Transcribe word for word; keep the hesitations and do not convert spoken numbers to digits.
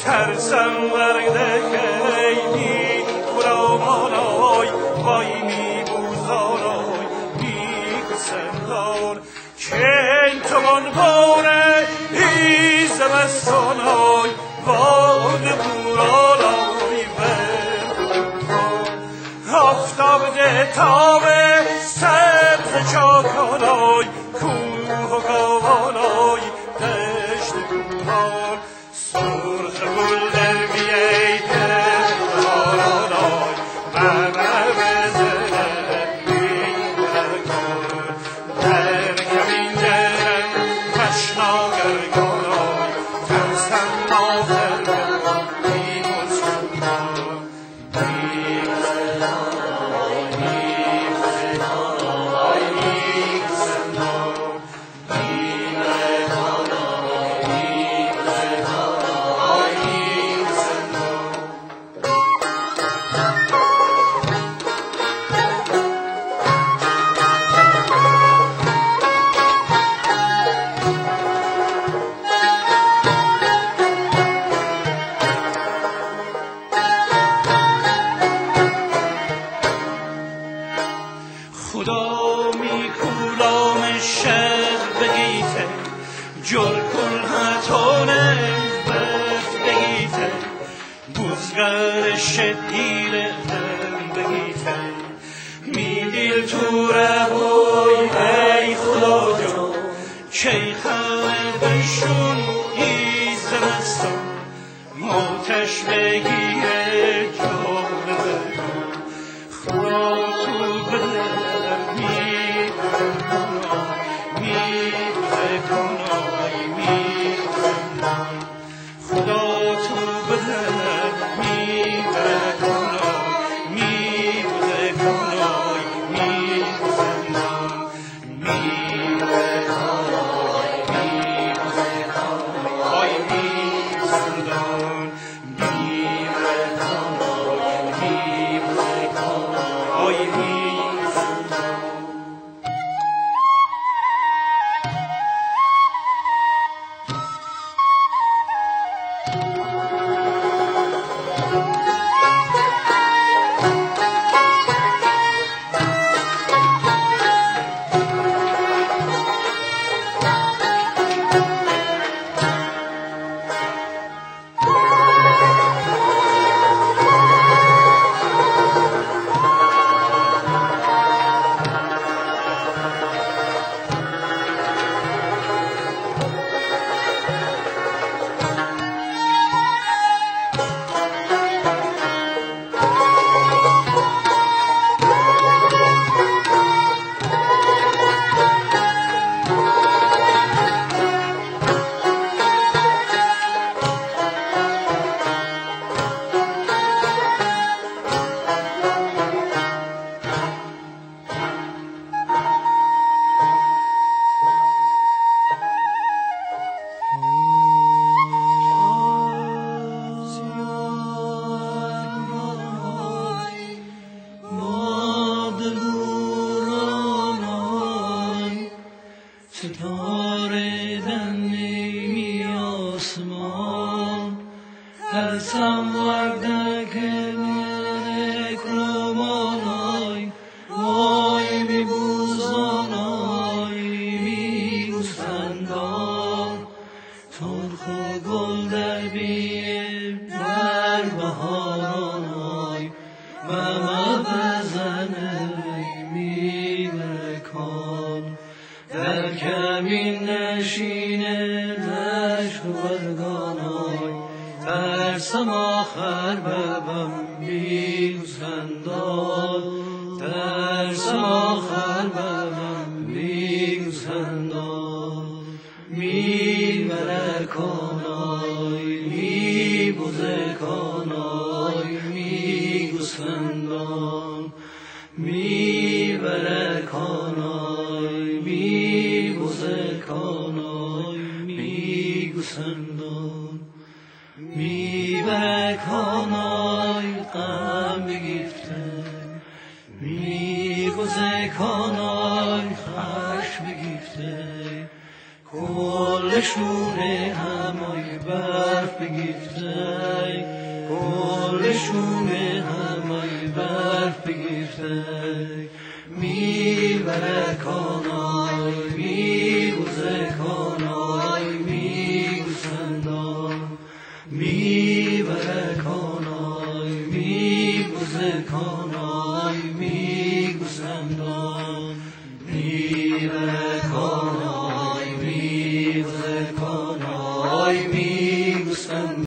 ترسم ورده خیلی خرامانای وای می بوزانای می گسندار که این توان باره ای زمستانای وای بورانای بردار آفتاب ده تابه سبز چاکانای کوه و گاوانای دشت کوهان سرخ گل در میای دل بارانای ممر بزنه این برکار در کمین درم تشناگرگانای ترسم نازل برم بیمون سندان خدا می کولام شهر بگیته جل کل هتانه بفت بگیته بزگر شدیر هم بگیته می دیل تو ربای ای خدا جان چی خواهد بشون ای زمستان آتش بگیره جان بگیره خدا تو بده خدا تو بده می بده کنای می بده کنای می بده می بده کنای می بده کنای می زندان می بده کنای می بده کنای می زندان ستاره در نیمی آسمان ترسم وردک میرک رومانای وای می بوزانای می گوسفندان ترخ و گل در بیه در بهارانای ممر بزنه می برکان در کمین نشینه دشت و برگانای ترسم آخر ببم بیگوسفندان ترسم آخر ببم بیگوسفندان می برکانای می بزرگانای می گوسفندان می برکانای می بزرگانای می گوسفندان می برکانای غم بگیفته می بزرگانای خشم بگیفته کل شونه همای برف برف بگیرته کلشون همه برف بگیرته میبره کانای میگوزه کانای میگوزندان میبره کانای میگوزه کانای